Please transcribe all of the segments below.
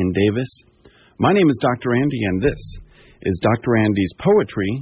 Wayne Davis. My name is Dr. Andy, and this is Dr. Andy's Poetry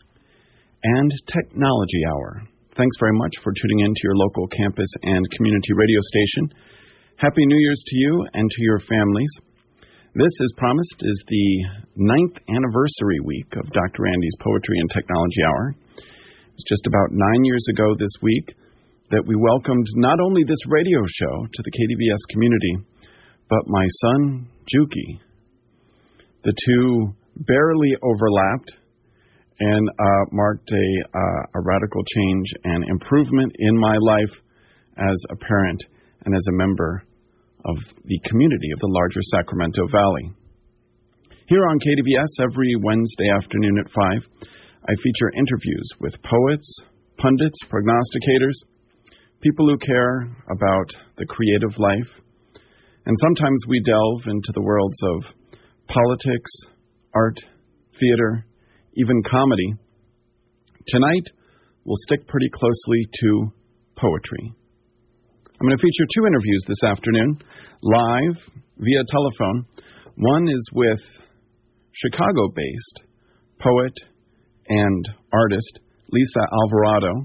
and Technology Hour. Thanks very much for tuning in to your local campus and community radio station. Happy New Year's to you and to your families. This, as promised, is the 9th anniversary week of Dr. Andy's Poetry and Technology Hour. It's just about 9 years ago this week that we welcomed not only this radio show to the KDVS community, but my son, Juki. The two barely overlapped and marked a radical change and improvement in my life as a parent and as a member of the community of the larger Sacramento Valley. Here on KDVS every Wednesday afternoon at 5, I feature interviews with poets, pundits, prognosticators, people who care about the creative life, and sometimes we delve into the worlds of politics, art, theater, even comedy. Tonight, we'll stick pretty closely to poetry. I'm going to feature two interviews this afternoon, live via telephone. One is with Chicago-based poet and artist Lisa Alvarado.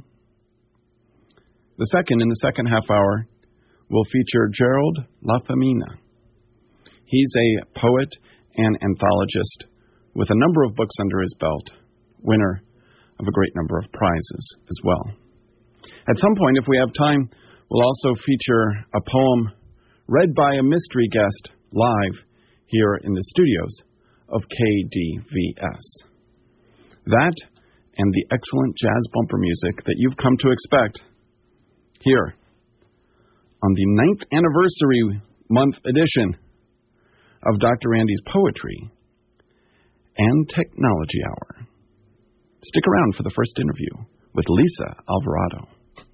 The second, in the second half hour, will feature Gerald Lafemina. He's a poet and anthologist with a number of books under his belt, winner of a great number of prizes as well. At some point, if we have time, we'll also feature a poem read by a mystery guest live here in the studios of KDVS. That and the excellent jazz bumper music that you've come to expect here on the 9th anniversary month edition of Dr. Andy's Poetry and Technology Hour. Stick around for the first interview with Lisa Alvarado.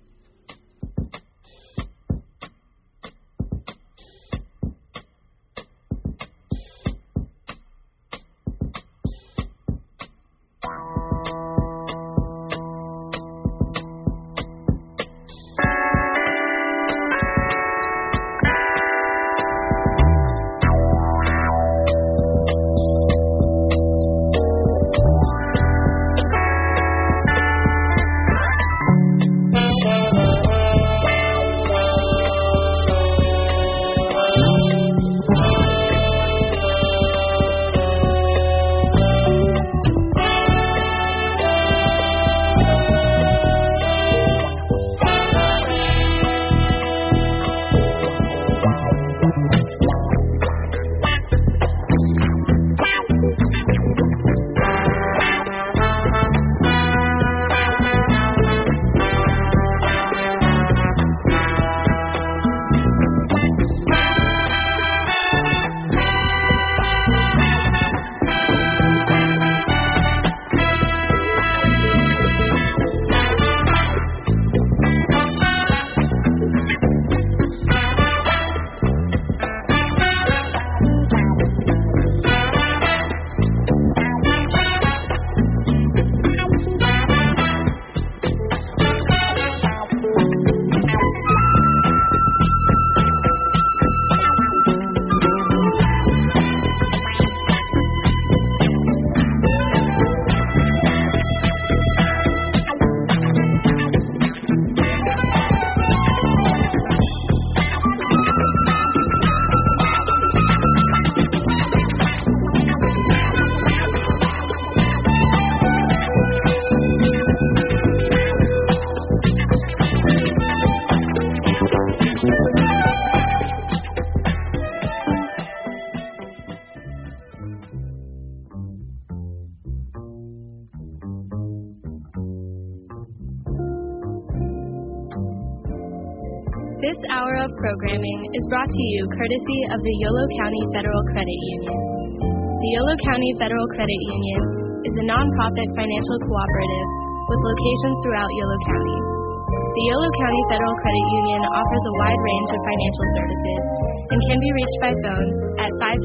This hour of programming is brought to you courtesy of the Yolo County Federal Credit Union. The Yolo County Federal Credit Union is a nonprofit financial cooperative with locations throughout Yolo County. The Yolo County Federal Credit Union offers a wide range of financial services and can be reached by phone at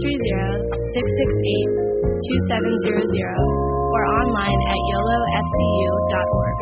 530-668-2700 or online at yolofcu.org.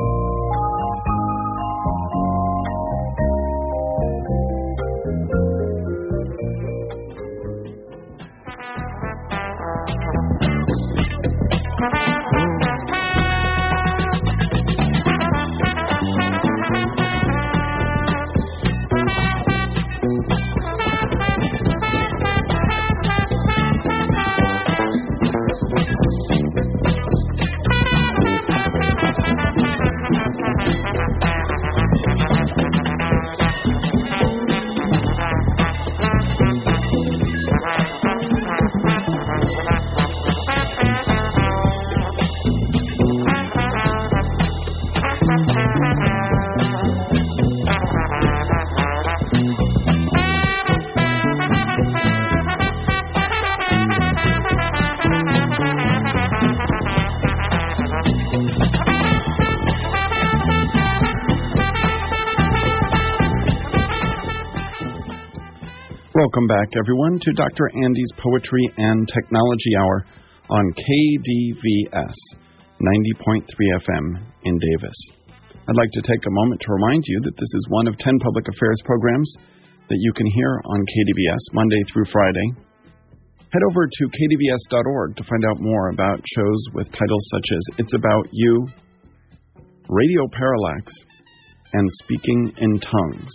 Welcome back, everyone, to Dr. Andy's Poetry and Technology Hour on KDVS 90.3 FM in Davis. I'd like to take a moment to remind you that this is one of 10 public affairs programs that you can hear on KDVS Monday through Friday. Head over to kdvs.org to find out more about shows with titles such as It's About You, Radio Parallax, and Speaking in Tongues.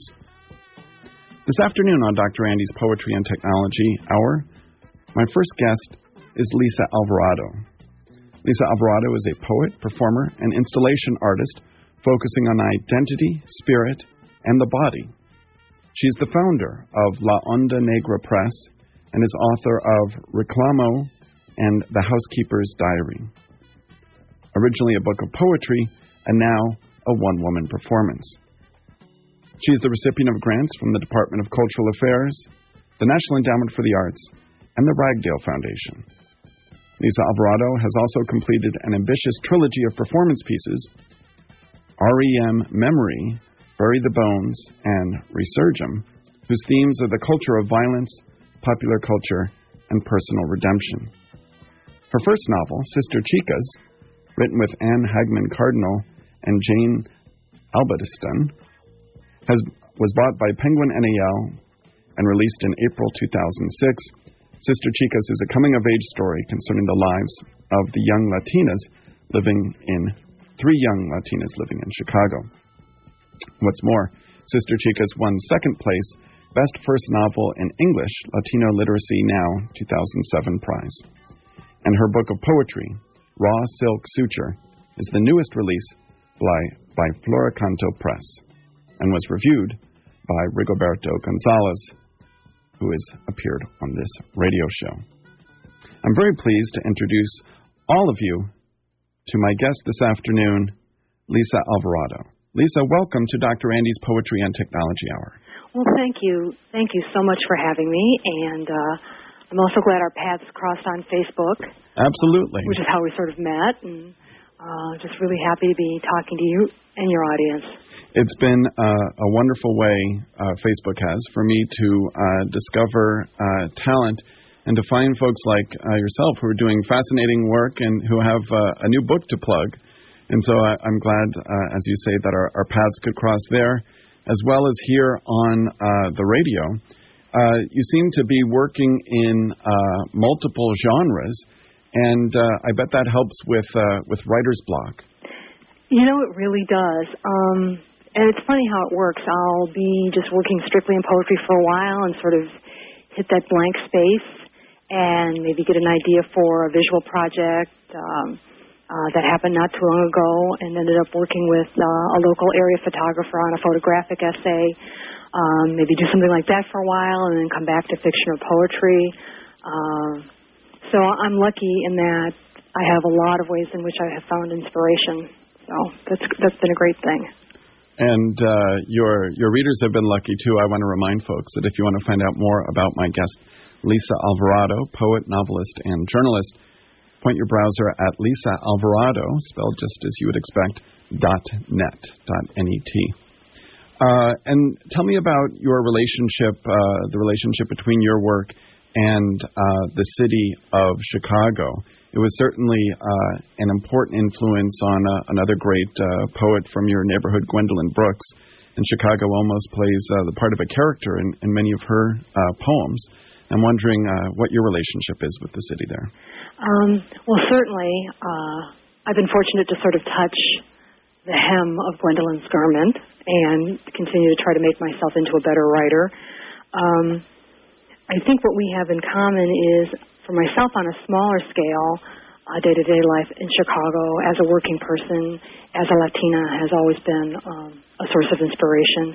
This afternoon on Dr. Andy's Poetry and Technology Hour, my first guest is Lisa Alvarado. Lisa Alvarado is a poet, performer, and installation artist focusing on identity, spirit, and the body. She's the founder of La Onda Negra Press and is author of Reclamo and The Housekeeper's Diary. Originally a book of poetry, and now a one-woman performance. She is the recipient of grants from the Department of Cultural Affairs, the National Endowment for the Arts, and the Ragdale Foundation. Lisa Alvarado has also completed an ambitious trilogy of performance pieces, REM Memory, Bury the Bones, and Resurgam, whose themes are the culture of violence, popular culture, and personal redemption. Her first novel, Sister Chicas, written with Anne Hagman Cardinal and Jane Albatiston, was bought by Penguin NAL and released in April 2006. Sister Chicas is a coming-of-age story concerning the lives of the young Latinas living in Chicago. What's more, Sister Chicas won second place, Best First Novel in English, Latino Literacy Now 2007 prize. And her book of poetry, Raw Silk Suture, is the newest release by Floricanto Press, and was reviewed by Rigoberto Gonzalez, who has appeared on this radio show. I'm very pleased to introduce all of you to my guest this afternoon, Lisa Alvarado. Lisa, welcome to Dr. Andy's Poetry and Technology Hour. Well, thank you. Thank you so much for having me, and I'm also glad our paths crossed on Facebook. Absolutely. Which is how we sort of met, and just really happy to be talking to you and your audience. It's been a wonderful way Facebook has for me to discover talent and to find folks like yourself who are doing fascinating work and who have a new book to plug. And so I'm glad, as you say, that our paths could cross there, as well as here on the radio. You seem to be working in multiple genres, and I bet that helps with writer's block. You know, it really does. And it's funny how it works. I'll be just working strictly in poetry for a while and sort of hit that blank space and maybe get an idea for a visual project that happened not too long ago, and ended up working with a local area photographer on a photographic essay, maybe do something like that for a while and then come back to fiction or poetry. So I'm lucky in that I have a lot of ways in which I have found inspiration. So that's been a great thing. And your readers have been lucky, too. I want to remind folks that if you want to find out more about my guest, Lisa Alvarado, poet, novelist, and journalist, point your browser at Lisa Alvarado, spelled just as you would expect, .net. And tell me about your relationship, the relationship between your work and the city of Chicago. It was certainly an important influence on another great poet from your neighborhood, Gwendolyn Brooks. And Chicago almost plays the part of a character in many of her poems. I'm wondering what your relationship is with the city there. Well, certainly, I've been fortunate to sort of touch the hem of Gwendolyn's garment and continue to try to make myself into a better writer. I think what we have in common is, for myself on a smaller scale, day-to-day life in Chicago as a working person, as a Latina, has always been a source of inspiration.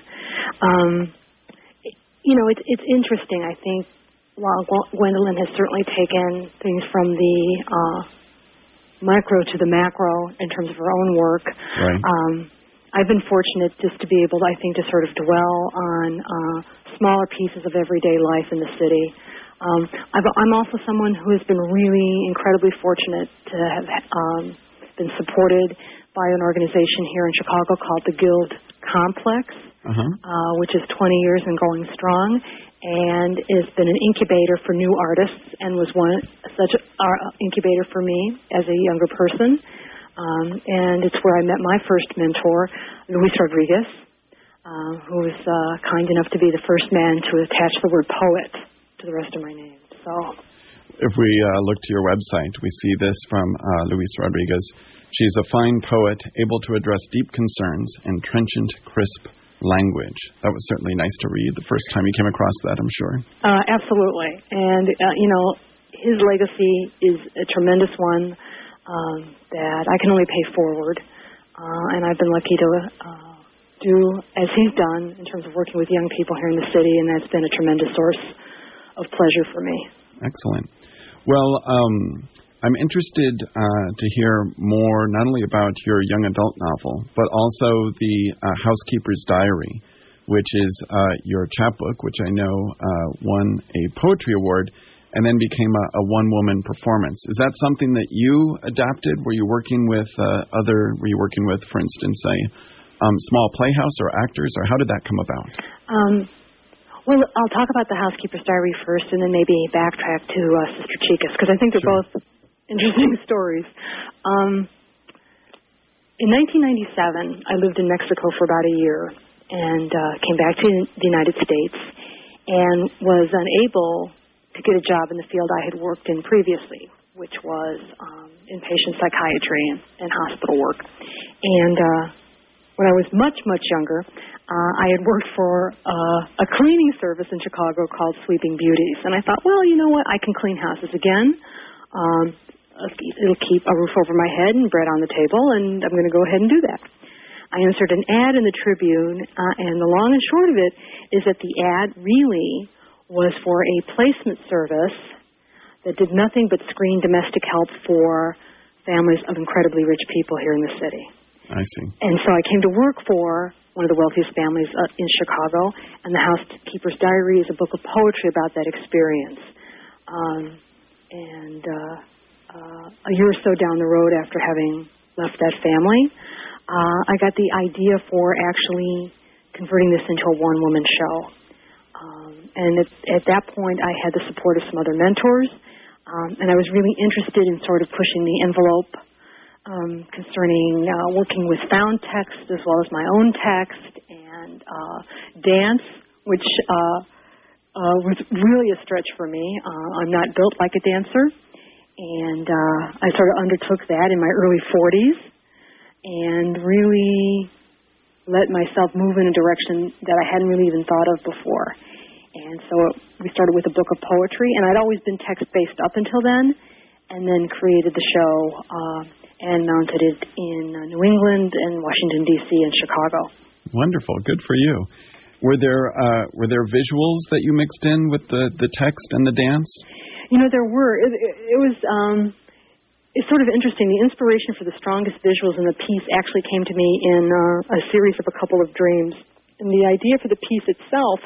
It's interesting. I think while Gwendolyn has certainly taken things from the micro to the macro in terms of her own work, right. I've been fortunate just to be able, I think, to sort of dwell on smaller pieces of everyday life in the city. I'm also someone who has been really incredibly fortunate to have been supported by an organization here in Chicago called the Guild Complex, which is 20 years and going strong. and has been an incubator for new artists and was such an incubator for me as a younger person. And it's where I met my first mentor, Luis Rodriguez, who was kind enough to be the first man to attach the word poet to the rest of my name. So, if we look to your website, we see this from Luis Rodriguez. She's a fine poet, able to address deep concerns in trenchant, crisp language. That was certainly nice to read the first time you came across that, I'm sure. Absolutely. And, his legacy is a tremendous one that I can only pay forward. And I've been lucky to do as he's done in terms of working with young people here in the city, and that's been a tremendous source of pleasure for me. Excellent. Well, I'm interested to hear more not only about your young adult novel, but also the Housekeeper's Diary, which is your chapbook, which I know won a poetry award and then became a one-woman performance. Is that something that you adapted? Were you working with, for instance, a small playhouse or actors, or how did that come about? Well, I'll talk about the Housekeeper's Diary first and then maybe backtrack to Sister Chicas, because I think they're both interesting stories. In 1997, I lived in Mexico for about a year and came back to the United States and was unable to get a job in the field I had worked in previously, which was inpatient psychiatry and hospital work. And when I was much, much younger, I had worked for a cleaning service in Chicago called Sleeping Beauties. And I thought, well, you know what, I can clean houses again. It'll keep a roof over my head and bread on the table, and I'm going to go ahead and do that. I answered an ad in the Tribune, and the long and short of it is that the ad really was for a placement service that did nothing but screen domestic help for families of incredibly rich people here in the city. I see. And so I came to work for one of the wealthiest families in Chicago, and the Housekeeper's Diary is a book of poetry about that experience. A year or so down the road after having left that family, I got the idea for actually converting this into a one-woman show. And at that point, I had the support of some other mentors, and I was really interested in sort of pushing the envelope concerning working with found text as well as my own text and dance, which was really a stretch for me. I'm not built like a dancer, and I sort of undertook that in my early 40s and really let myself move in a direction that I hadn't really even thought of before. And so we started with a book of poetry, and I'd always been text-based up until then, and then created the show and mounted it in New England and Washington, D.C. and Chicago. Wonderful. Good for you. Were there visuals that you mixed in with the text and the dance? There were. It was it's sort of interesting. The inspiration for the strongest visuals in the piece actually came to me in a series of a couple of dreams. And the idea for the piece itself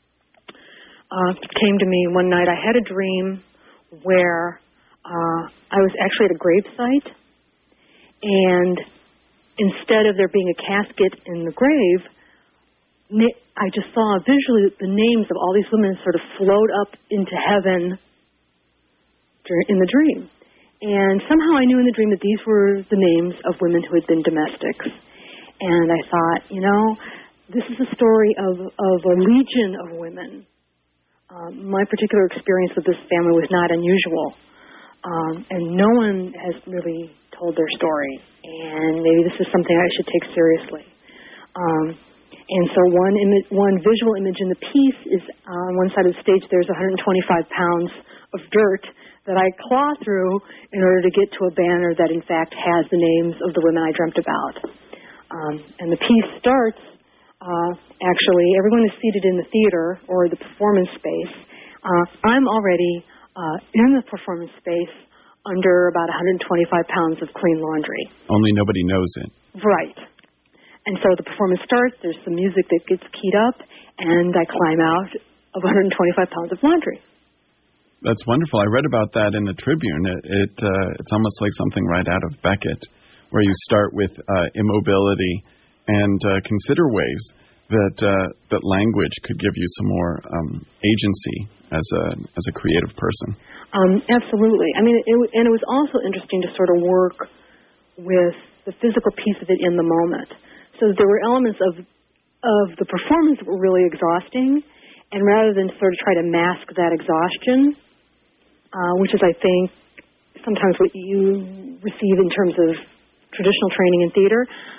came to me one night. I had a dream where I was actually at a gravesite, and instead of there being a casket in the grave, I just saw visually the names of all these women sort of float up into heaven in the dream. And somehow I knew in the dream that these were the names of women who had been domestics. And I thought, this is a story of a legion of women. My particular experience with this family was not unusual. And no one has really told their story. And maybe this is something I should take seriously. And so one visual image in the piece is on one side of the stage there's 125 pounds of dirt that I claw through in order to get to a banner that in fact has the names of the women I dreamt about. And the piece starts, actually, everyone is seated in the theater or the performance space. I'm already in the performance space under about 125 pounds of clean laundry. Only nobody knows it. Right. And so the performance starts, there's some music that gets keyed up, and I climb out of 125 pounds of laundry. That's wonderful. I read about that in the Tribune. It's almost like something right out of Beckett, where you start with immobility and consider ways that language could give you some more agency as a creative person. Absolutely. I mean, it was also interesting to sort of work with the physical piece of it in the moment. So there were elements of the performance that were really exhausting, and rather than sort of try to mask that exhaustion, which is, I think, sometimes what you receive in terms of traditional training in theater,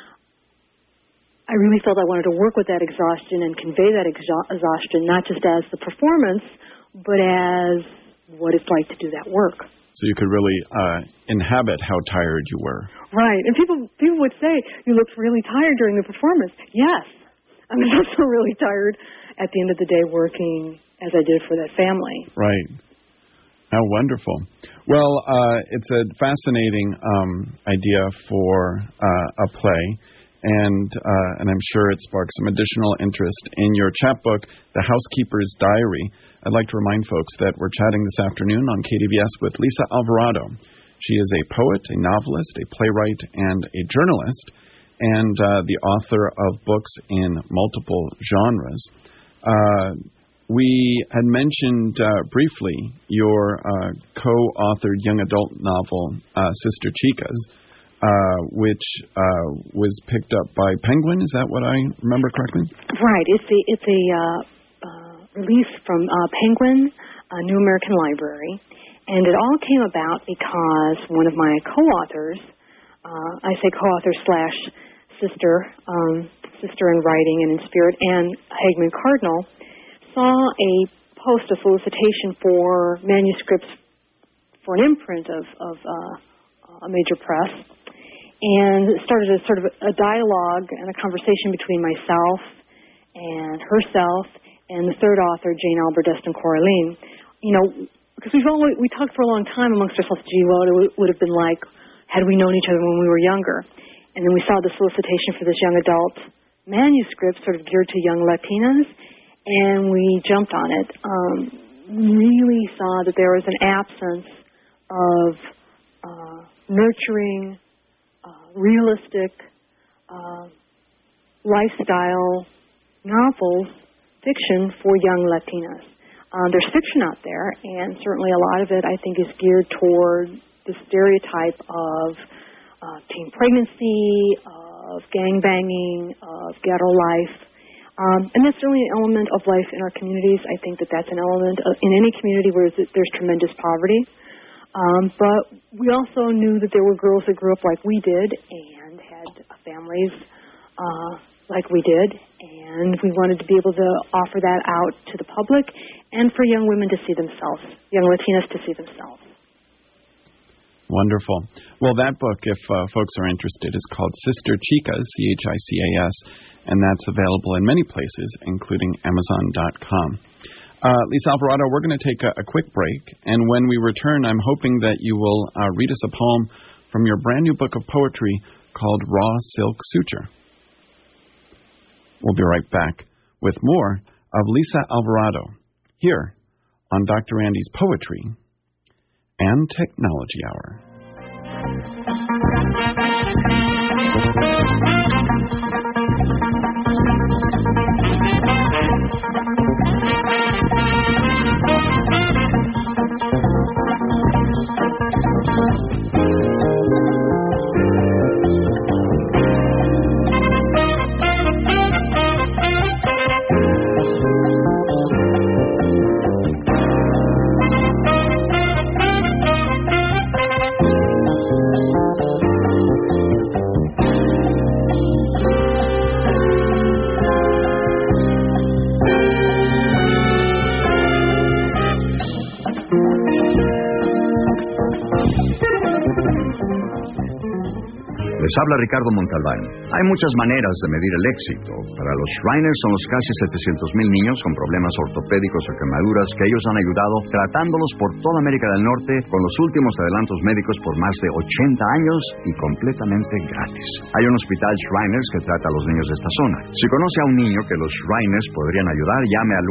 I really felt I wanted to work with that exhaustion and convey that exhaustion, not just as the performance, but as what it's like to do that work. So you could really inhabit how tired you were. Right. And people would say, you looked really tired during the performance. Yes. I was also really tired at the end of the day working as I did for that family. Right. How wonderful. Well, it's a fascinating idea for a play, and I'm sure it sparks some additional interest in your chapbook, The Housekeeper's Diary. I'd like to remind folks that we're chatting this afternoon on KDVS with Lisa Alvarado. She is a poet, a novelist, a playwright, and a journalist, and the author of books in multiple genres. We had mentioned briefly your co-authored young adult novel, Sister Chicas, which was picked up by Penguin. Is that what I remember correctly? Right. It's a release from Penguin, New American Library, and it all came about because one of my co-authors, I say co-author / sister in writing and in spirit, Anne Hagman Cardinal, saw a post, a solicitation for manuscripts for an imprint of a major press, and it started a sort of a dialogue and a conversation between myself and herself and the third author, Jane Alber-Destin Coraline. You know, because we talked for a long time amongst ourselves, gee, well, it would have been like had we known each other when we were younger. And then we saw the solicitation for this young adult manuscript sort of geared to young Latinas, and we jumped on it. Really saw that there was an absence of nurturing, realistic lifestyle novels, fiction for young Latinas. There's fiction out there, and certainly a lot of it, I think, is geared toward the stereotype of teen pregnancy, of gangbanging, of ghetto life. And that's certainly an element of life in our communities. I think that's an element in any community where there's tremendous poverty. But we also knew that there were girls that grew up like we did and had families like we did, and we wanted to be able to offer that out to the public and for young women to see themselves, young Latinas to see themselves. Wonderful. Well, that book, if folks are interested, is called Sister Chicas, Chicas, and that's available in many places, including Amazon.com. Lisa Alvarado, we're going to take a quick break, and when we return, I'm hoping that you will read us a poem from your brand new book of poetry called Raw Silk Suture. We'll be right back with more of Lisa Alvarado here on Dr. Andy's Poetry and Technology Hour. Les habla Ricardo Montalbán. Hay muchas maneras de medir el éxito. Para los Shriners son los casi 700,000 niños con problemas ortopédicos o quemaduras que ellos han ayudado tratándolos por toda América del Norte con los últimos adelantos médicos por más de 80 años y completamente gratis. Hay un hospital Shriners que trata a los niños de esta zona. Si conoce a un niño que los Shriners podrían ayudar, llame al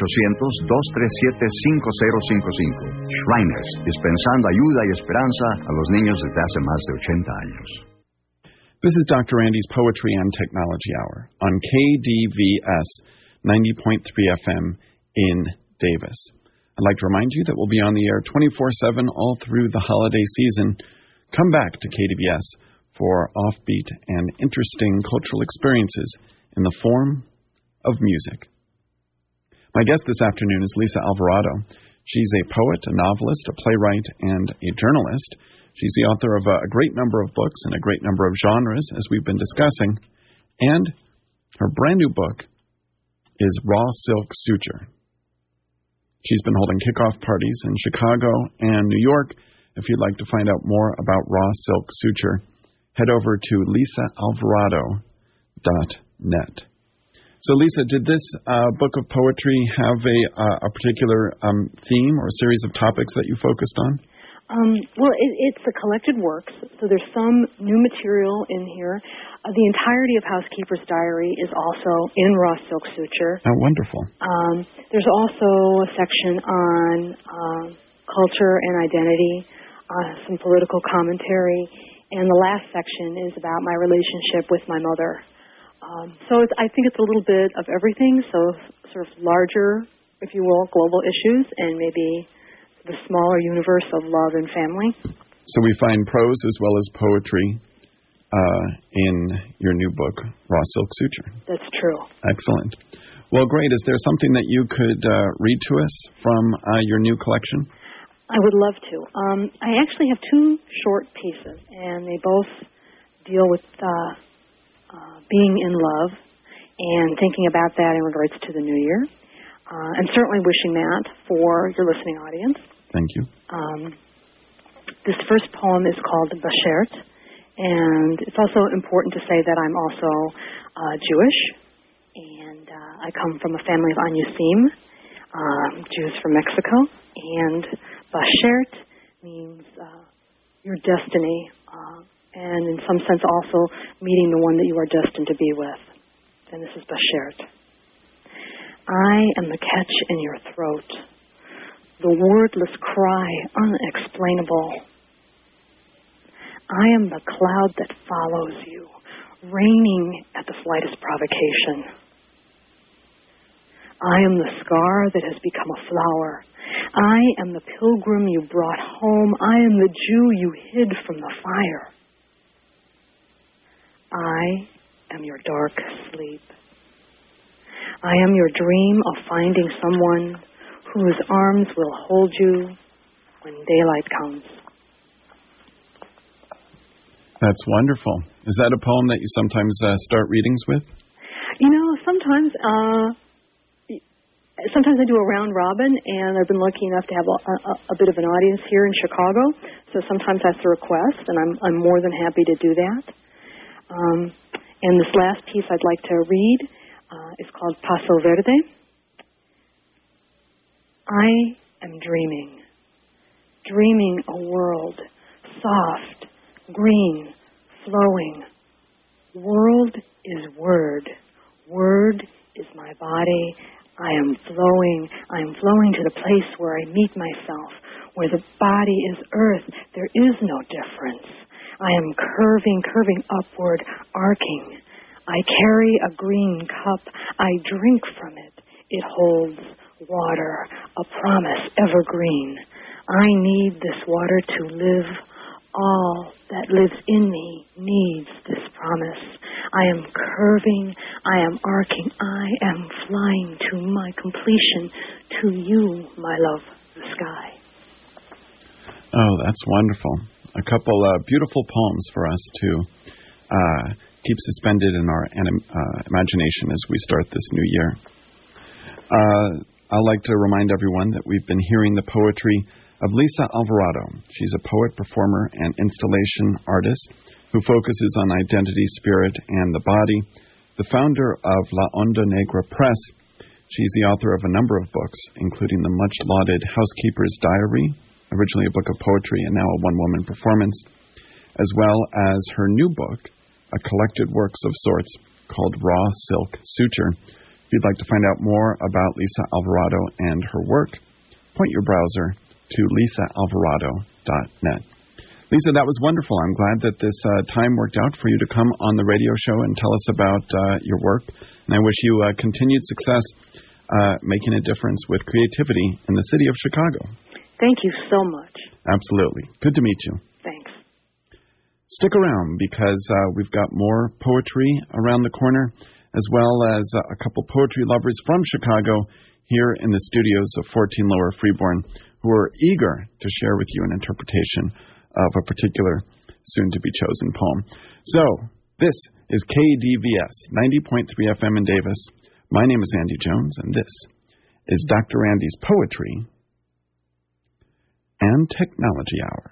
1-800-237-5055. Shriners, dispensando ayuda y esperanza a los niños desde hace más de 80 años. This is Dr. Andy's Poetry and Technology Hour on KDVS 90.3 FM in Davis. I'd like to remind you that we'll be on the air 24/7 all through the holiday season. Come back to KDVS for offbeat and interesting cultural experiences in the form of music. My guest this afternoon is Lisa Alvarado. She's a poet, a novelist, a playwright, and a journalist. She's the author of a great number of books in a great number of genres, as we've been discussing. And her brand new book is Raw Silk Suture. She's been holding kickoff parties in Chicago and New York. If you'd like to find out more about Raw Silk Suture, head over to lisaalvarado.net. So, Lisa, did this book of poetry have a particular theme or series of topics that you focused on? Well, it's a collected works, so there's some new material in here. The entirety of Housekeeper's Diary is also in Raw Silk Suture. Oh, wonderful. There's also a section on culture and identity, some political commentary, and the last section is about my relationship with my mother. So I think it's a little bit of everything, so sort of larger, if you will, global issues, and maybe the smaller universe of love and family. So we find prose as well as poetry in your new book, Raw Silk Suture. That's true. Excellent. Well, great. Is there something that you could read to us from your new collection? I would love to. I actually have two short pieces, and they both deal with being in love and thinking about that in regards to the new year. And certainly wishing that for your listening audience. Thank you. This first poem is called Bashert, and it's also important to say that I'm also Jewish, and I come from a family of Anyusim, Jews from Mexico, and Bashert means your destiny, and in some sense also meeting the one that you are destined to be with. And this is Bashert. I am the catch in your throat, the wordless cry, unexplainable. I am the cloud that follows you, raining at the slightest provocation. I am the scar that has become a flower. I am the pilgrim you brought home. I am the Jew you hid from the fire. I am your dark sleep. I am your dream of finding someone whose arms will hold you when daylight comes. That's wonderful. Is that a poem that you sometimes start readings with? You know, sometimes I do a round robin, and I've been lucky enough to have a bit of an audience here in Chicago, so sometimes that's a request, and I'm more than happy to do that. And this last piece I'd like to read is called Paso Verde. I am dreaming a world, soft, green, flowing. World is word. Word is my body. I am flowing to the place where I meet myself, where the body is earth. There is no difference. I am curving upward, arcing. I carry a green cup. I drink from it. It holds water, a promise evergreen. I need this water to live. All that lives in me needs this promise. I am curving. I am arcing. I am flying to my completion, to you, my love, the sky. Oh, that's wonderful. A couple beautiful poems for us to keep suspended in our imagination as we start this new year. I'd like to remind everyone that we've been hearing the poetry of Lisa Alvarado. She's a poet, performer, and installation artist who focuses on identity, spirit, and the body. The founder of La Onda Negra Press, she's the author of a number of books, including the much-lauded Housekeeper's Diary, originally a book of poetry and now a one-woman performance, as well as her new book, a collected works of sorts called Raw Silk Suture. If you'd like to find out more about Lisa Alvarado and her work, point your browser to lisaalvarado.net. Lisa, that was wonderful. I'm glad that this time worked out for you to come on the radio show and tell us about your work. And I wish you continued success making a difference with creativity in the city of Chicago. Thank you so much. Absolutely. Good to meet you. Thanks. Stick around because we've got more poetry around the corner, as well as a couple poetry lovers from Chicago here in the studios of 14 Lower Freeborn who are eager to share with you an interpretation of a particular soon-to-be-chosen poem. So, this is KDVS, 90.3 FM in Davis. My name is Andy Jones, and this is Dr. Andy's Poetry and Technology Hour.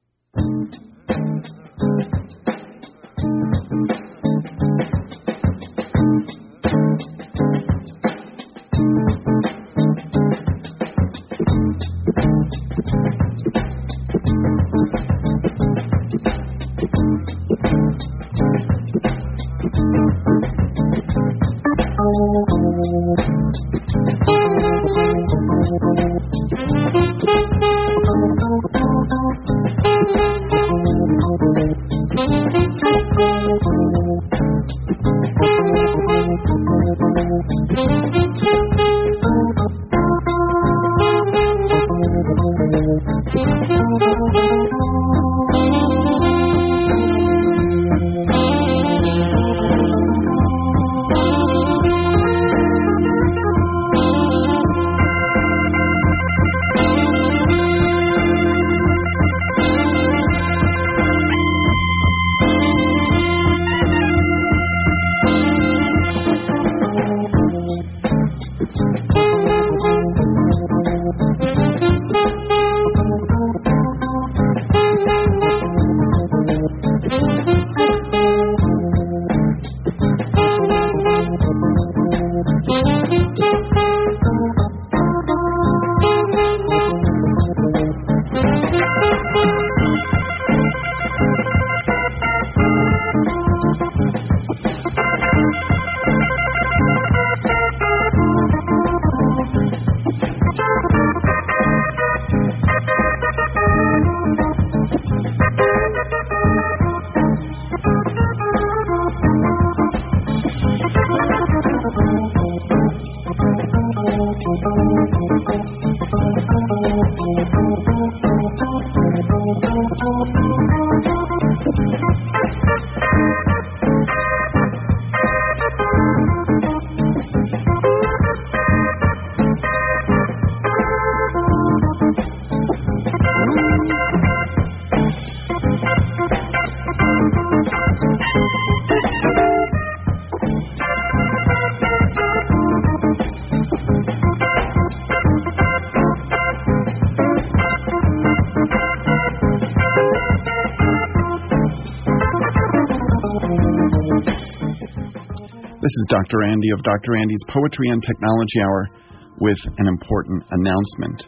This is Dr. Andy of Dr. Andy's Poetry and Technology Hour with an important announcement.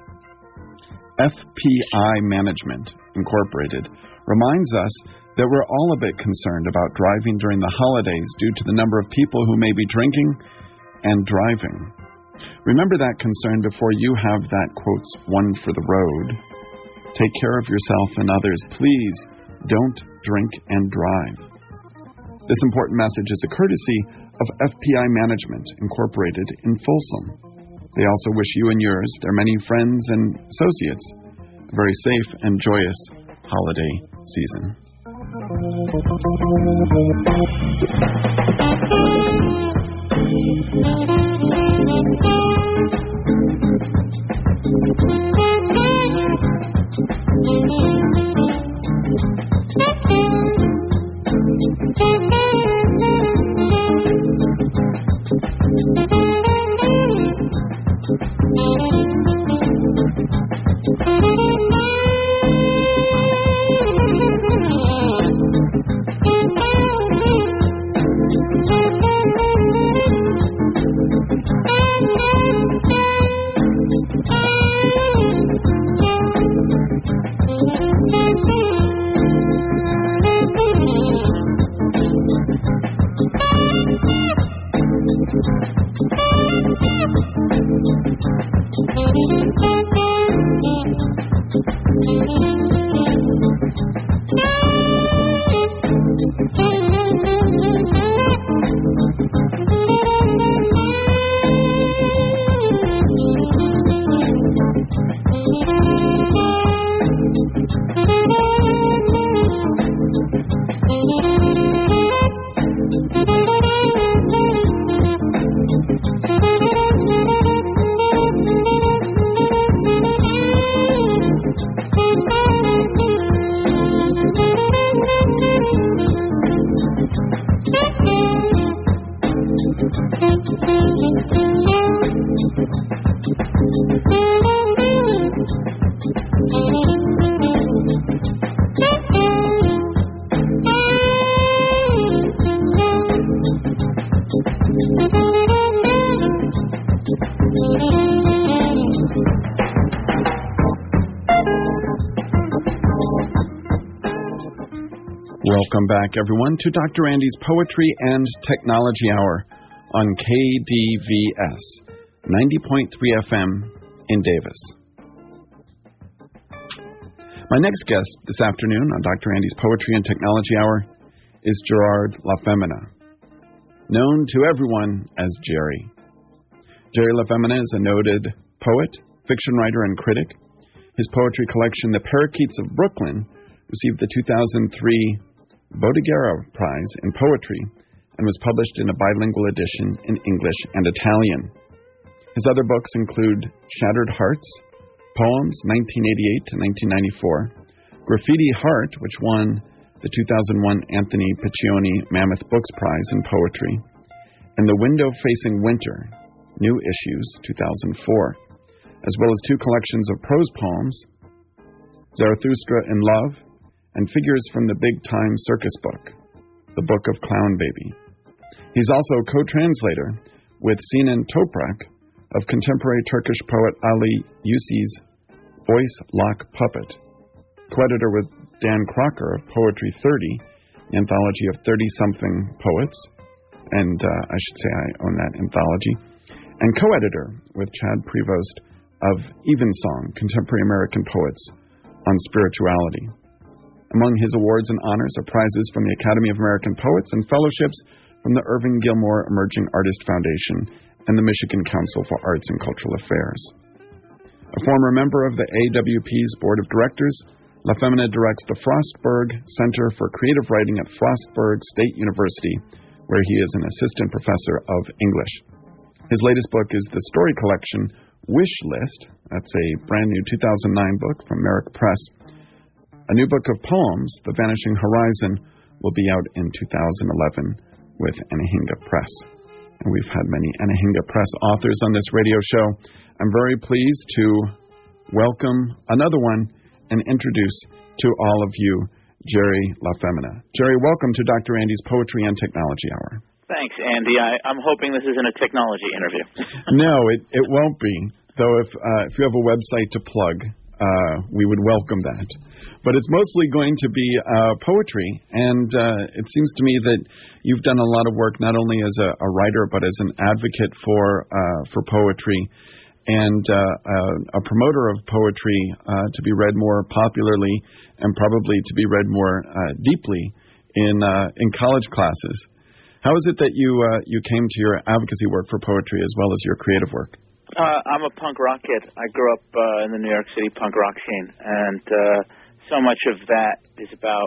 FPI Management, Incorporated, reminds us that we're all a bit concerned about driving during the holidays due to the number of people who may be drinking and driving. Remember that concern before you have that, quotes, one for the road. Take care of yourself and others. Please don't drink and drive. This important message is a courtesy of FPI Management, Incorporated in Folsom. They also wish you and yours, their many friends and associates, a very safe and joyous holiday season. Welcome back, everyone, to Dr. Andy's Poetry and Technology Hour on KDVS, 90.3 FM in Davis. My next guest this afternoon on Dr. Andy's Poetry and Technology Hour is Gerard LaFemina, known to everyone as Jerry. Jerry LaFemina is a noted poet, fiction writer, and critic. His poetry collection, The Parakeets of Brooklyn, received the 2003 Bodeguera Prize in Poetry and was published in a bilingual edition in English and Italian. His other books include Shattered Hearts, Poems 1988 to 1994, Graffiti Heart, which won the 2001 Anthony Piccioni Mammoth Books Prize in Poetry, and The Window Facing Winter, New Issues 2004, as well as two collections of prose poems, Zarathustra in Love, and Figures from the Big Time Circus Book, the Book of Clown Baby. He's also co-translator with Sinan Toprak of contemporary Turkish poet Ali Yusi's Voice Lock Puppet, co-editor with Dan Crocker of Poetry 30, the anthology of 30-something poets, and I should say I own that anthology, and co-editor with Chad Prevost of Evensong, Contemporary American Poets on Spirituality. Among his awards and honors are prizes from the Academy of American Poets and fellowships from the Irving Gilmore Emerging Artist Foundation and the Michigan Council for Arts and Cultural Affairs. A former member of the AWP's Board of Directors, LaFemina directs the Frostburg Center for Creative Writing at Frostburg State University, where he is an assistant professor of English. His latest book is the story collection Wish List. That's a brand new 2009 book from Merrick Press. A new book of poems, The Vanishing Horizon, will be out in 2011 with Anahinga Press. And we've had many Anahinga Press authors on this radio show. I'm very pleased to welcome another one and introduce to all of you Jerry LaFemina. Jerry, welcome to Dr. Andy's Poetry and Technology Hour. Thanks, Andy. I'm hoping this isn't a technology interview. No, it won't be. Though if you have a website to plug, we would welcome that. But it's mostly going to be poetry, and it seems to me that you've done a lot of work not only as a writer but as an advocate for poetry and a promoter of poetry to be read more popularly and probably to be read more deeply in college classes. How is it that you came to your advocacy work for poetry as well as your creative work? I'm a punk rock kid. I grew up in the New York City punk rock scene, and so much of that is about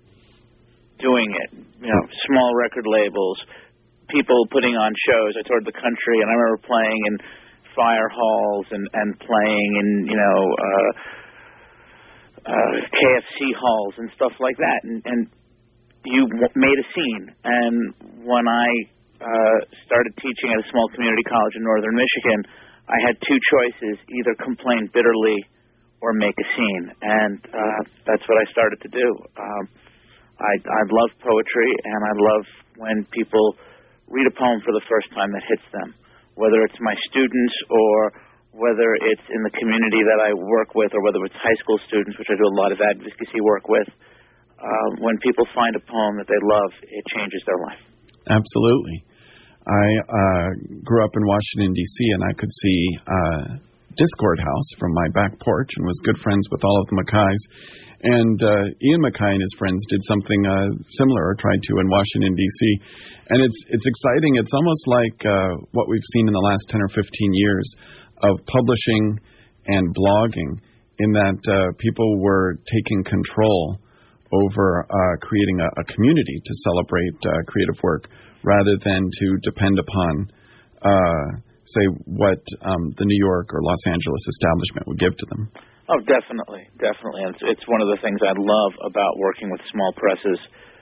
doing it. You know, small record labels, people putting on shows. I toured the country, and I remember playing in fire halls and playing in, KFC halls and stuff like that. And you made a scene. And when I started teaching at a small community college in northern Michigan, I had two choices: either complain bitterly or make a scene, and that's what I started to do. I love poetry, and I love when people read a poem for the first time that hits them, whether it's my students or whether it's in the community that I work with, or whether it's high school students, which I do a lot of advocacy work with. When people find a poem that they love, it changes their life. Absolutely. I grew up in Washington, D.C., and I could see Discord House from my back porch and was good friends with all of the Mackays. And Ian Mackay and his friends did something similar, or tried to, in Washington, D.C. And it's exciting. It's almost like what we've seen in the last 10 or 15 years of publishing and blogging, in that people were taking control over creating a community to celebrate creative work, rather than to depend upon, say, what the New York or Los Angeles establishment would give to them. Oh, definitely. And it's one of the things I love about working with small presses.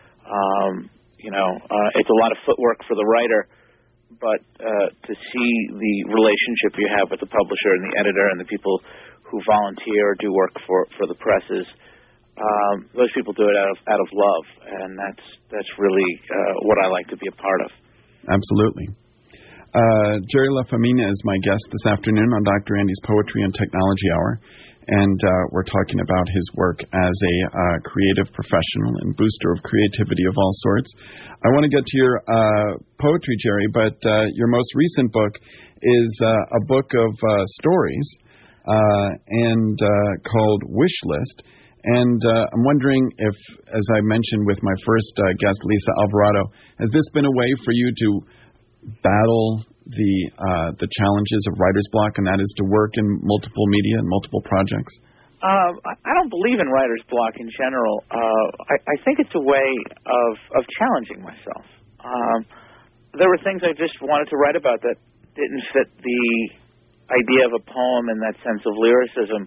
It's a lot of footwork for the writer, but to see the relationship you have with the publisher and the editor and the people who volunteer or do work for the presses, those people do it out of love, and that's really what I like to be a part of. Absolutely. Jerry LaFemina is my guest this afternoon on Dr. Andy's Poetry and Technology Hour. and we're talking about his work as a creative professional and booster of creativity of all sorts. I want to get to your poetry, Jerry, but your most recent book is a book of stories and called Wish List. And I'm wondering if, as I mentioned with my first guest, Lisa Alvarado, has this been a way for you to battle the challenges of writer's block, and that is to work in multiple media and multiple projects? I don't believe in writer's block in general. I think it's a way of challenging myself. There were things I just wanted to write about that didn't fit the idea of a poem in that sense of lyricism.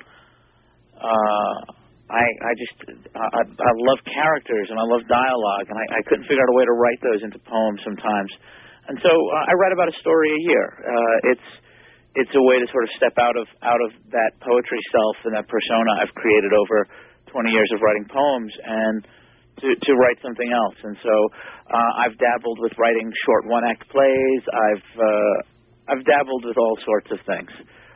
I love characters and I love dialogue, and I couldn't figure out a way to write those into poems sometimes. And so I write about a story a year. It's a way to sort of step out of that poetry self and that persona I've created over 20 years of writing poems and to write something else. And so I've dabbled with writing short one-act plays. I've dabbled with all sorts of things.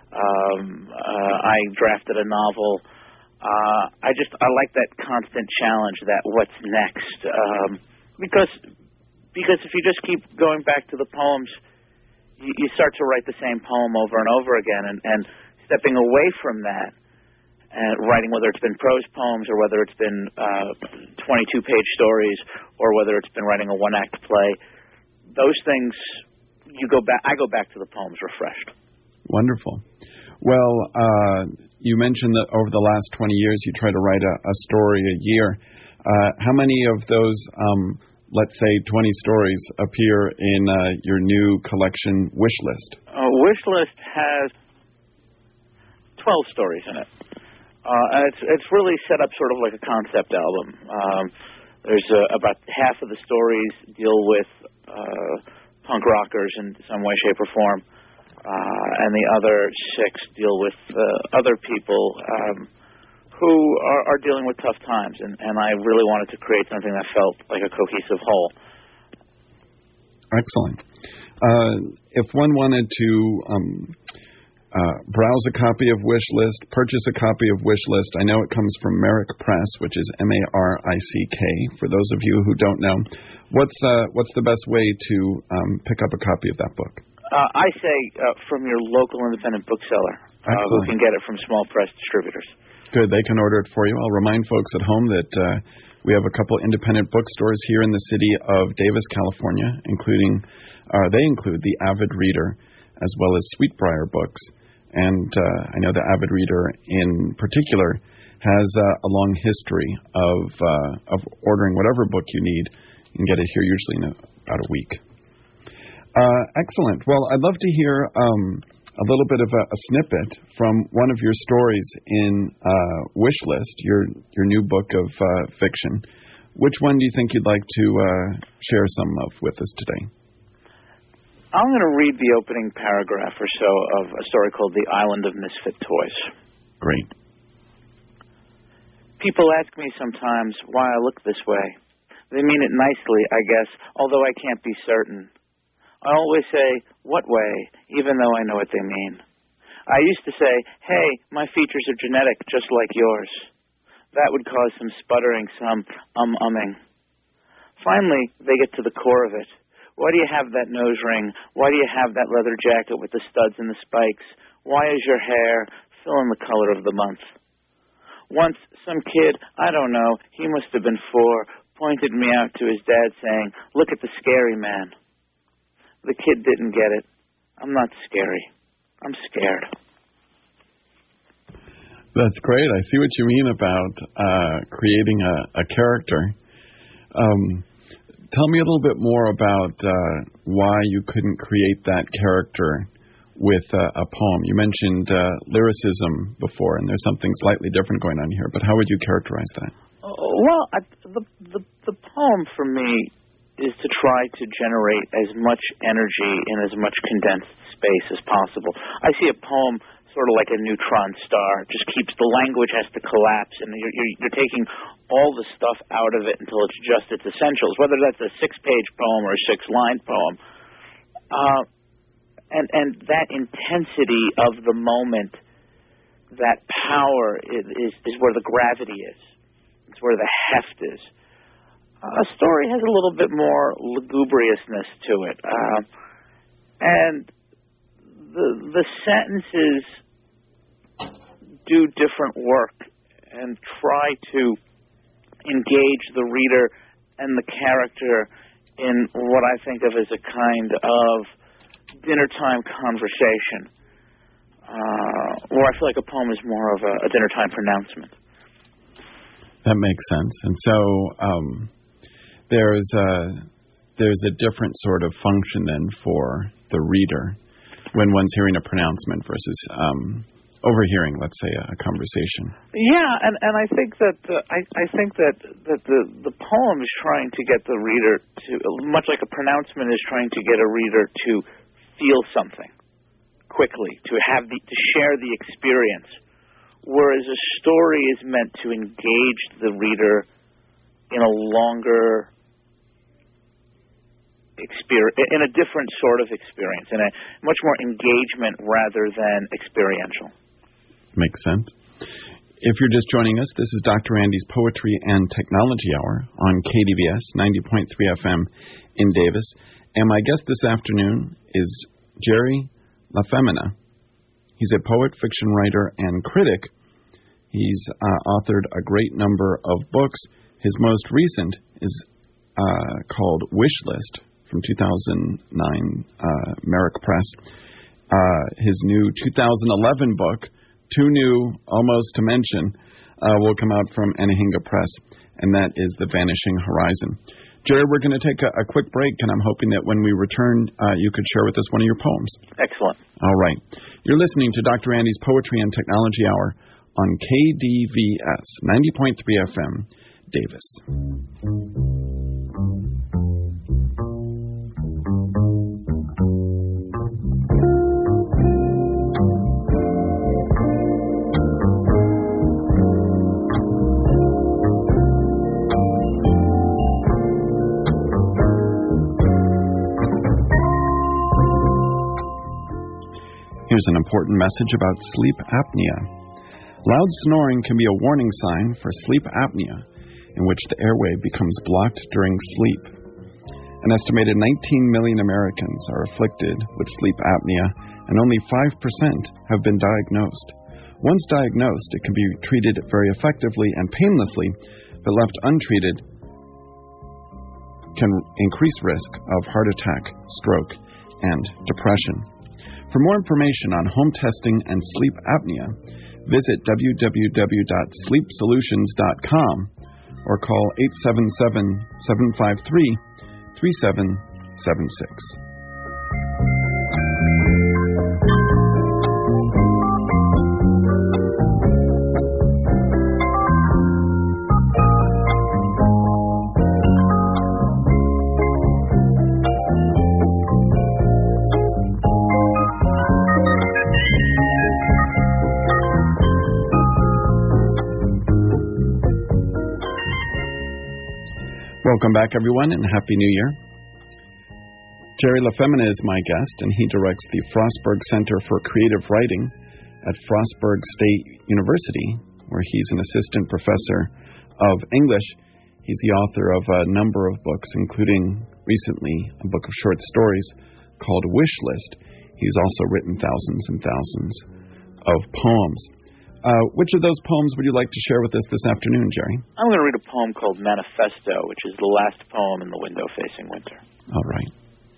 I drafted a novel. I like that constant challenge, that what's next, because if you just keep going back to the poems, you start to write the same poem over and over again, and stepping away from that and writing, whether it's been prose poems or whether it's been 22-page stories or whether it's been writing a one-act play, those things I go back to the poems refreshed. Wonderful. Well, you mentioned that over the last 20 years you try to write a story a year. How many of those, let's say, 20 stories appear in your new collection, Wish List? Wish List has 12 stories in it. And it's really set up sort of like a concept album. There's about half of the stories deal with punk rockers in some way, shape, or form. And the other 6 deal with other people who are dealing with tough times, and I really wanted to create something that felt like a cohesive whole. Excellent. If one wanted to browse a copy of Wish List, purchase a copy of Wish List, I know it comes from Marick Press, which is M-A-R-I-C-K, for those of you who don't know. What's the best way to pick up a copy of that book? I say from your local independent bookseller, who can get it from small press distributors. Good. They can order it for you. I'll remind folks at home that we have a couple independent bookstores here in the city of Davis, California, they include the Avid Reader as well as Sweetbriar Books. And I know the Avid Reader in particular has a long history of ordering whatever book you need. You can get it here usually in about a week. Excellent. Well, I'd love to hear a little bit of a snippet from one of your stories in Wish List, your new book of fiction. Which one do you think you'd like to share some of with us today? I'm going to read the opening paragraph or so of a story called The Island of Misfit Toys. Great. People ask me sometimes why I look this way. They mean it nicely, I guess, although I can't be certain. I always say, what way, even though I know what they mean. I used to say, hey, my features are genetic, just like yours. That would cause some sputtering, some umming. Finally, they get to the core of it. Why do you have that nose ring? Why do you have that leather jacket with the studs and the spikes? Why is your hair fill in the color of the month? Once, some kid, I don't know, he must have been 4, pointed me out to his dad saying, look at the scary man. The kid didn't get it. I'm not scary. I'm scared. That's great. I see what you mean about creating a character. Tell me a little bit more about why you couldn't create that character with a poem. You mentioned lyricism before, and there's something slightly different going on here, but how would you characterize that? Well, the poem for me is to try to generate as much energy in as much condensed space as possible. I see a poem sort of like a neutron star, just keeps the language has to collapse, and you're taking all the stuff out of it until it's just its essentials, whether that's a 6-page poem or a 6-line poem. And that intensity of the moment that power is where the gravity is. It's where the heft is. A story has a little bit more lugubriousness to it. And the sentences do different work and try to engage the reader and the character in what I think of as a kind of dinner-time conversation, where I feel like a poem is more of a dinner-time pronouncement. That makes sense. And so there's a different sort of function then for the reader when one's hearing a pronouncement versus overhearing, let's say, a conversation. Yeah, and I think that the poem is trying to get the reader to, much like a pronouncement is trying to get a reader to feel something quickly, to share the experience, whereas a story is meant to engage the reader in a longer experience, in a different sort of experience, in a much more engagement rather than experiential. Makes sense. If you're just joining us, this is Dr. Andy's Poetry and Technology Hour on KDVS 90.3 FM in Davis. And my guest this afternoon is Jerry LaFemina. He's a poet, fiction writer, and critic. He's authored a great number of books. His most recent is called Wish List from 2009, Merrick Press. His new 2011 book, too new almost to mention, will come out from Anahinga Press, and that is The Vanishing Horizon. Jerry, we're going to take a quick break, and I'm hoping that when we return, you could share with us one of your poems. Excellent. All right. You're listening to Dr. Andy's Poetry and Technology Hour on KDVS 90.3 FM, Davis. Here's an important message about sleep apnea. Loud snoring can be a warning sign for sleep apnea, in which the airway becomes blocked during sleep. An estimated 19 million Americans are afflicted with sleep apnea, and only 5% have been diagnosed. Once diagnosed, it can be treated very effectively and painlessly, but left untreated can increase risk of heart attack, stroke, and depression. For more information on home testing and sleep apnea, visit www.sleepsolutions.com or call 877-753-3776. Welcome back, everyone, and Happy New Year. Jerry LaFemina is my guest, and he directs the Frostburg Center for Creative Writing at Frostburg State University, where he's an assistant professor of English. He's the author of a number of books, including recently a book of short stories called Wish List. He's also written thousands and thousands of poems. Which of those poems would you like to share with us this afternoon, Jerry? I'm going to read a poem called Manifesto, which is the last poem in the window facing winter. All right.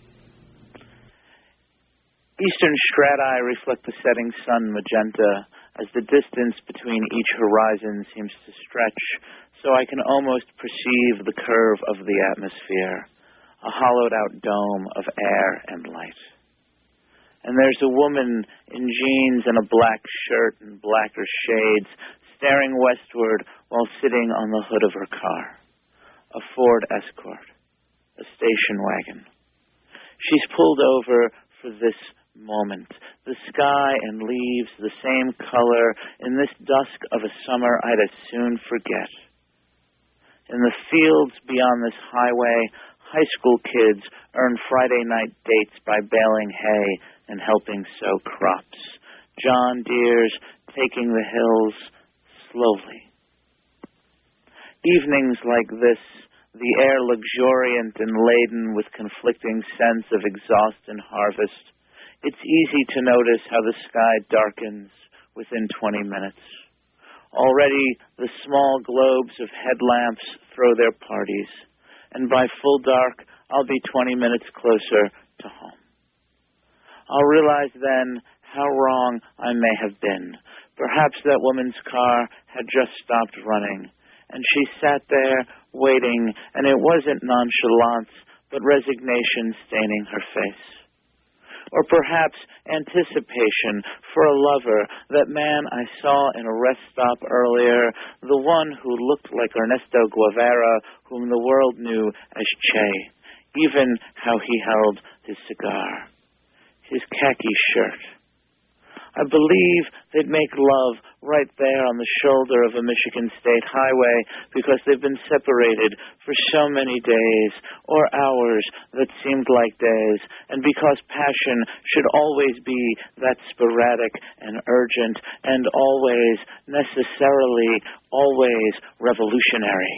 Eastern strati reflect the setting sun magenta as the distance between each horizon seems to stretch, so I can almost perceive the curve of the atmosphere, a hollowed-out dome of air and light. And there's a woman in jeans and a black shirt and blacker shades staring westward while sitting on the hood of her car, a Ford Escort, a station wagon. She's pulled over for this moment, the sky and leaves the same color in this dusk of a summer I'd as soon forget. In the fields beyond this highway, high school kids earn Friday night dates by baling hay and helping sow crops, John Deere's Taking the Hills Slowly. Evenings like this, the air luxuriant and laden with conflicting sense of exhaust and harvest, it's easy to notice how the sky darkens within 20 minutes. Already the small globes of headlamps throw their parties, and by full dark, I'll be 20 minutes closer to home. I'll realize then how wrong I may have been. Perhaps that woman's car had just stopped running, and she sat there waiting, and it wasn't nonchalance, but resignation staining her face. Or perhaps anticipation for a lover, that man I saw in a rest stop earlier, the one who looked like Ernesto Guevara, whom the world knew as Che, even how he held his cigar, his khaki shirt. I believe they'd make love right there on the shoulder of a Michigan State highway because they've been separated for so many days or hours that seemed like days, and because passion should always be that sporadic and urgent and always, necessarily, always revolutionary.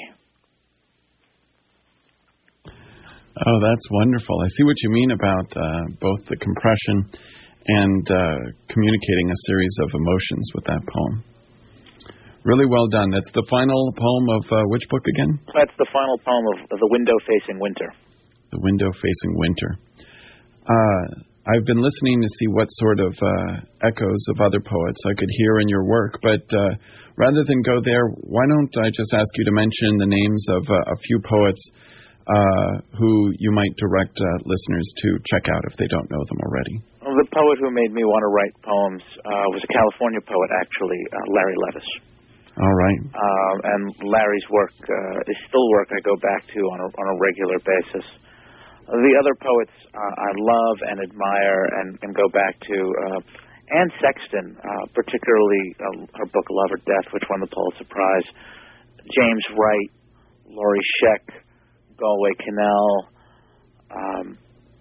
Oh, that's wonderful. I see what you mean about both the compression and communicating a series of emotions with that poem. Really well done. That's the final poem of which book again? That's the final poem of The Window Facing Winter. The Window Facing Winter. I've been listening to see what sort of echoes of other poets I could hear in your work, but rather than go there, why don't I just ask you to mention the names of a few poets who you might direct listeners to check out if they don't know them already. Well, the poet who made me want to write poems was a California poet, actually, Larry Levis. All right. And Larry's work is still work I go back to on a regular basis. The other poets I love and admire and go back to, Anne Sexton, particularly her book Love or Death, which won the Pulitzer Prize, James Wright, Laurie Scheck, Galway Kinnell,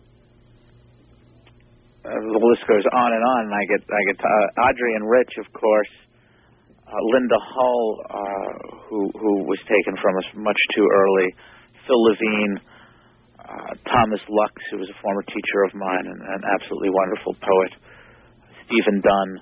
the list goes on, and I get Adrienne Rich, of course, Linda Hull, who was taken from us much too early, Phil Levine, Thomas Lux, who was a former teacher of mine and an absolutely wonderful poet, Stephen Dunn.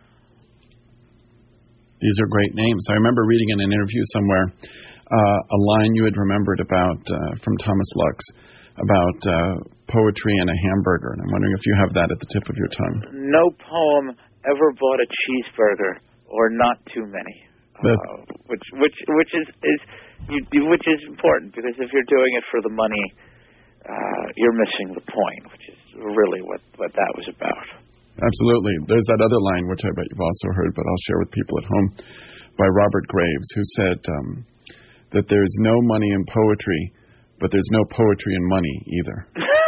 These are great names. I remember reading in an interview somewhere a line you had remembered about from Thomas Lux about poetry and a hamburger, and I'm wondering if you have that at the tip of your tongue. No poem ever bought a cheeseburger, or not too many, which is important, because if you're doing it for the money, you're missing the point, which is really what that was about. Absolutely. There's that other line, which I bet you've also heard, but I'll share with people at home, by Robert Graves, who said that there's no money in poetry, but there's no poetry in money either.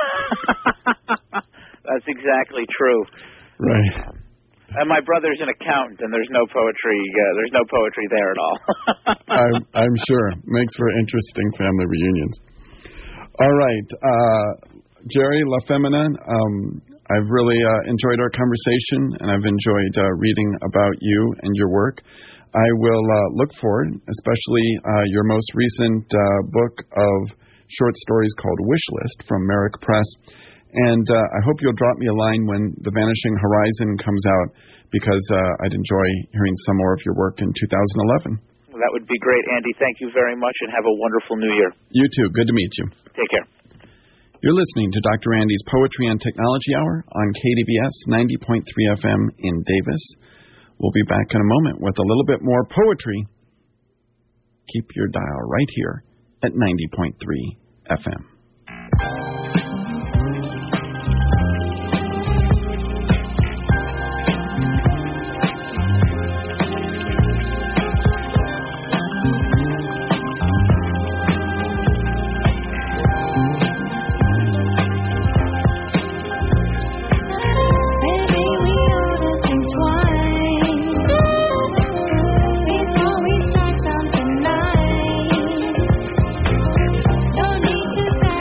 That's exactly true. Right. And my brother's an accountant, and there's no poetry. There's no poetry there at all. I'm sure. Makes for interesting family reunions. All right, Jerry LaFemina, I've really enjoyed our conversation, and I've enjoyed reading about you and your work. I will look forward, especially your most recent book of short stories called Wish List from Merrick Press. And I hope you'll drop me a line when The Vanishing Horizon comes out, because I'd enjoy hearing some more of your work in 2011. Well, that would be great, Andy. Thank you very much, and have a wonderful New Year. You too. Good to meet you. Take care. You're listening to Dr. Andy's Poetry and Technology Hour on KDBS 90.3 FM in Davis. We'll be back in a moment with a little bit more poetry. Keep your dial right here at 90.3 FM. Before we start something nice, no need to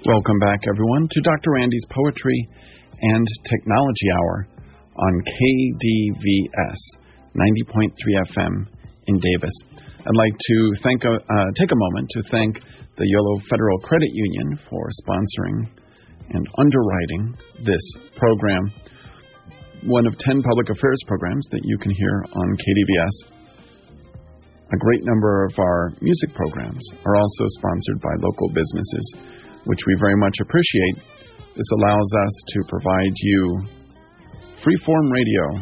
Welcome back, everyone, to Dr. Andy's Poetry and Technology Hour on KDVS 90.3 FM in Davis. I'd like to take a moment to thank the YOLO Federal Credit Union for sponsoring and underwriting this program, one of 10 public affairs programs that you can hear on KDVS. A great number of our music programs are also sponsored by local businesses, which we very much appreciate. This allows us to provide you free-form radio,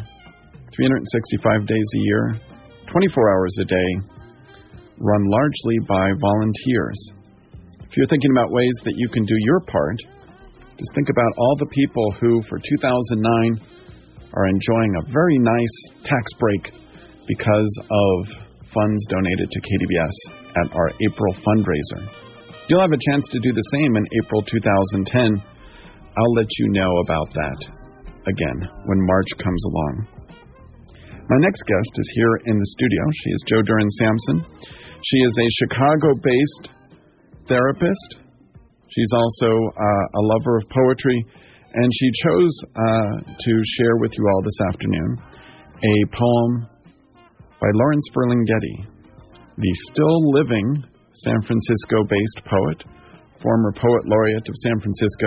365 days a year, 24 hours a day, run largely by volunteers. If you're thinking about ways that you can do your part, just think about all the people who, for 2009, are enjoying a very nice tax break because of funds donated to KDVS at our April fundraiser. You'll have a chance to do the same in April 2010. I'll let you know about that again when March comes along. My next guest is here in the studio. She is Jo Duren Sampson. She is a Chicago-based therapist. She's also a lover of poetry, and she chose to share with you all this afternoon a poem by Lawrence Ferlinghetti, the still living San Francisco-based poet, former poet laureate of San Francisco,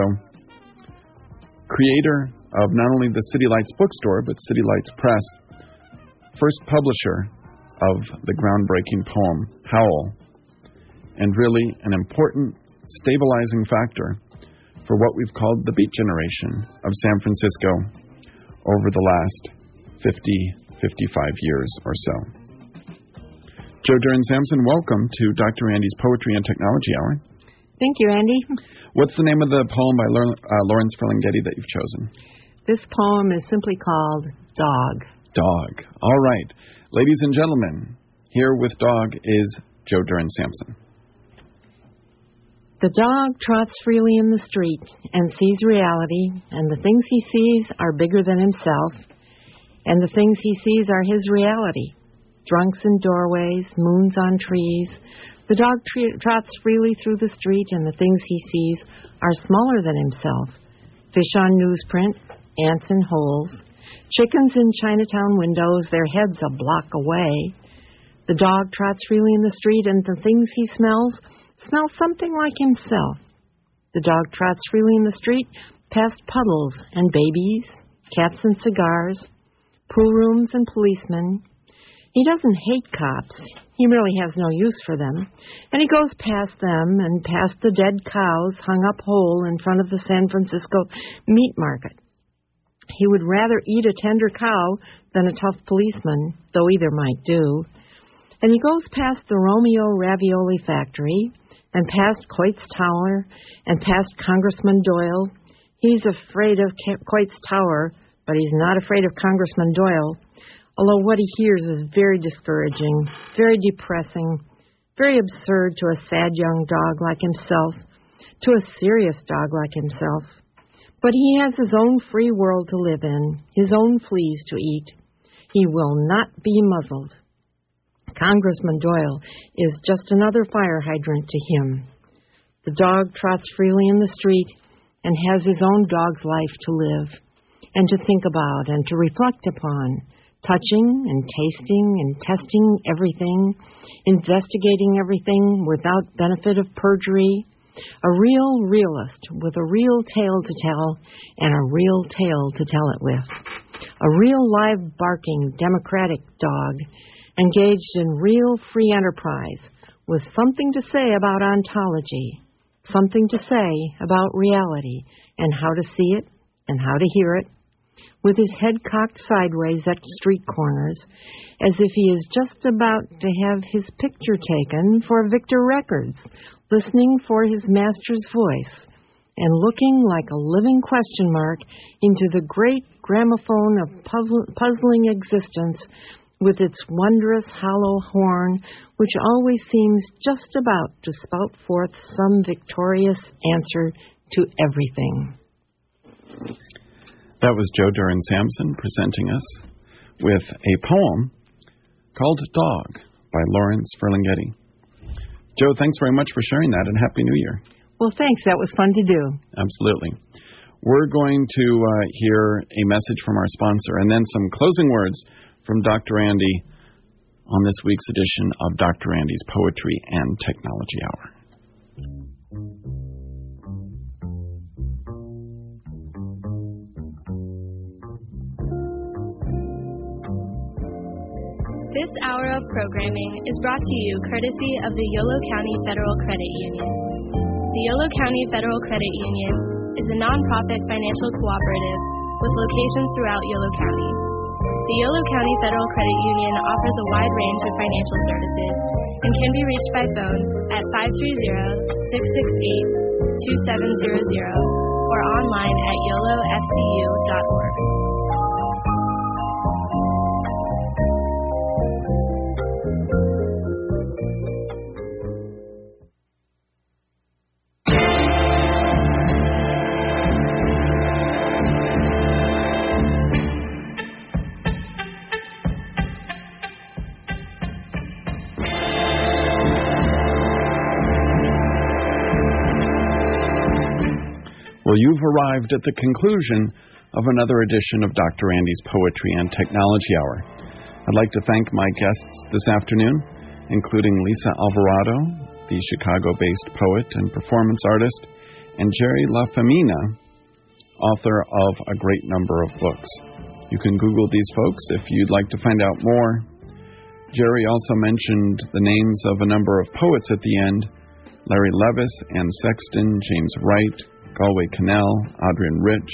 creator of not only the City Lights bookstore, but City Lights Press, first publisher of the groundbreaking poem, Howl, and really an important stabilizing factor for what we've called the Beat Generation of San Francisco over the last 55 years or so. Jo Duren Sampson, welcome to Dr. Andy's Poetry and Technology Hour. Thank you, Andy. What's the name of the poem by Lawrence Ferlinghetti that you've chosen? This poem is simply called Dog. Dog. All right. Ladies and gentlemen, here with Dog is Jo Duren Sampson. The dog trots freely in the street and sees reality, and the things he sees are bigger than himself, and the things he sees are his reality. Drunks in doorways, moons on trees. The dog trots freely through the street, and the things he sees are smaller than himself. Fish on newsprint, ants in holes, chickens in Chinatown windows, their heads a block away. The dog trots freely in the street, and the things he smells smell something like himself. The dog trots freely in the street, past puddles and babies, cats and cigars, pool rooms and policemen. He doesn't hate cops. He really has no use for them. And he goes past them and past the dead cows hung up whole in front of the San Francisco meat market. He would rather eat a tender cow than a tough policeman, though either might do. And he goes past the Romeo Ravioli factory and past Coit's Tower and past Congressman Doyle. He's afraid of Coit's Tower, but he's not afraid of Congressman Doyle, although what he hears is very discouraging, very depressing, very absurd to a sad young dog like himself, to a serious dog like himself. But he has his own free world to live in, his own fleas to eat. He will not be muzzled. Congressman Doyle is just another fire hydrant to him. The dog trots freely in the street and has his own dog's life to live and to think about and to reflect upon, touching and tasting and testing everything, investigating everything without benefit of perjury, a real realist with a real tale to tell and a real tale to tell it with, a real live barking democratic dog engaged in real free enterprise with something to say about ontology, something to say about reality and how to see it and how to hear it, with his head cocked sideways at street corners, as if he is just about to have his picture taken for Victor Records, listening for his master's voice, and looking like a living question mark into the great gramophone of puzzling existence with its wondrous hollow horn, which always seems just about to spout forth some victorious answer to everything. That was Jo Duren Sampson presenting us with a poem called Dog by Lawrence Ferlinghetti. Jo, thanks very much for sharing that, and Happy New Year. Well, thanks. That was fun to do. Absolutely. We're going to hear a message from our sponsor and then some closing words from Dr. Andy on this week's edition of Dr. Andy's Poetry and Technology Hour. This hour of programming is brought to you courtesy of the Yolo County Federal Credit Union. The Yolo County Federal Credit Union is a nonprofit financial cooperative with locations throughout Yolo County. The Yolo County Federal Credit Union offers a wide range of financial services and can be reached by phone at 530-668-2700 or online at yolofcu.org. Well, you've arrived at the conclusion of another edition of Dr. Andy's Poetry and Technology Hour. I'd like to thank my guests this afternoon, including Lisa Alvarado, the Chicago-based poet and performance artist, and Jerry LaFemina, author of a great number of books. You can Google these folks if you'd like to find out more. Jerry also mentioned the names of a number of poets at the end: Larry Levis, Anne Sexton, James Wright, Galway Cannell, Adrian Rich,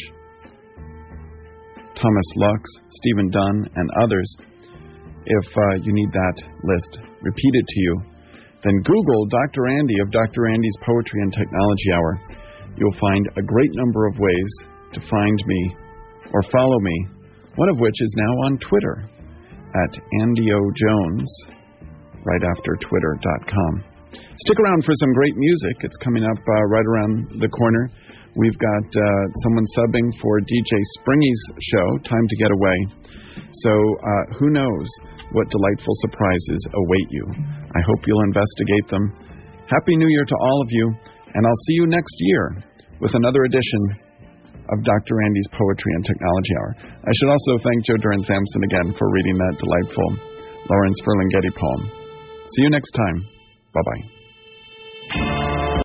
Thomas Lux, Stephen Dunn, and others. If you need that list repeated to you, then Google Dr. Andy of Dr. Andy's Poetry and Technology Hour. You'll find a great number of ways to find me or follow me, one of which is now on Twitter at Andy O. Jones, right after twitter.com. Stick around for some great music. It's coming up right around the corner. We've got someone subbing for DJ Springy's show, Time to Get Away. So who knows what delightful surprises await you. I hope you'll investigate them. Happy New Year to all of you, and I'll see you next year with another edition of Dr. Andy's Poetry and Technology Hour. I should also thank Joe Duran Sampson again for reading that delightful Lawrence Ferlinghetti poem. See you next time. Bye-bye.